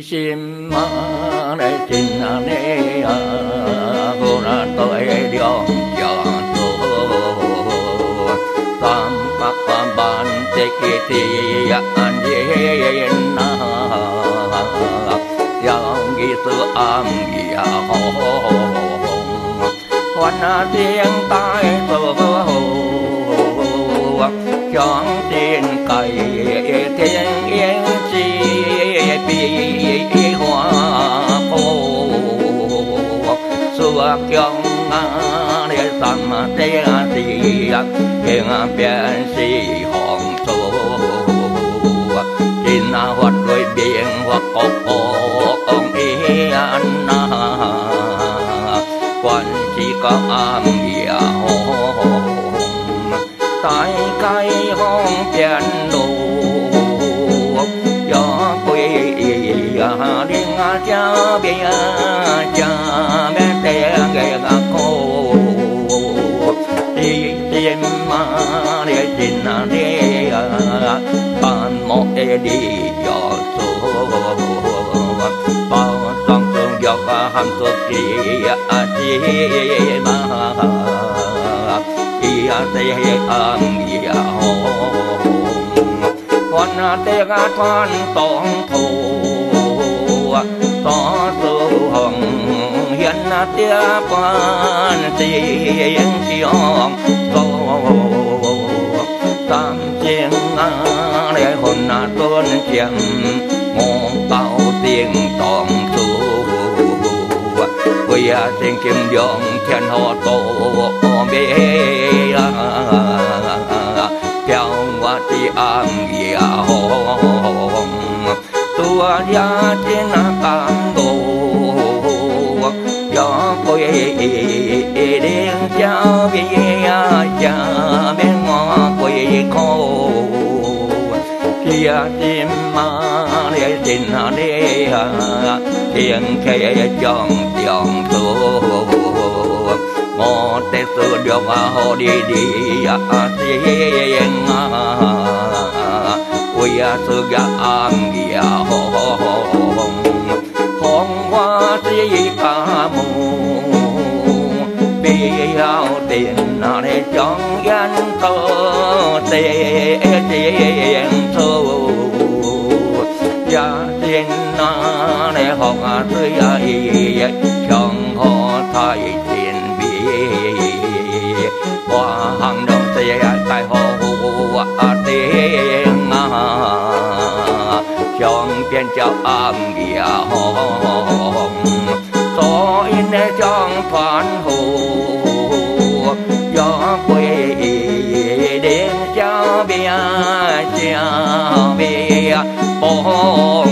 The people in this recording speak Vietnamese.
sim để tin nè cô là tôi điệu cho tôi tam bạc ban tê thì anh yên na yang ghi sự am ghi hồng quan tiếng tai sơ hồ chọn tiền cày thiên yên chi bi hoa khô xua kyong để sam te si hiện biển si hồng thổ trên hoạt đôi biển hoặc cổ ông yên quan chỉ có am địa hồng tại cái hông biển đồ gió quê điên cha bia cha mẹ té ghé cô tìm mà để tin để bàn một để đi gió số bao trong tương gió hàm thuốc kia chi mà ia te am ia hồng quan te ga thoan tong thù to su hồng hiền tia quan tiếng chiong tô tam chieng để hồn tôn chieng ngô bao tiếng tong su quỳ tiếng kim dòng thiên hồ tổ bê theo hoa ti am gia hồng tua gia trên tam đồ gió quê đen cha bia cha bên ngõ quê khô chia tim ma để tin để tiếng khe chọn chọn số một tết xưa được họ đi tiếng ui sư ga am gia hồng hồng hoa si ca mù biao tiền để chọn gan tơ tê tiền thu gia tiền để học tươi chọn họ thay tiền hoa hàng đông xe tại hồ tiếng chọn tiền cho am gia hồng to in trong thoáng hồ gió quê đến cho bia cha bia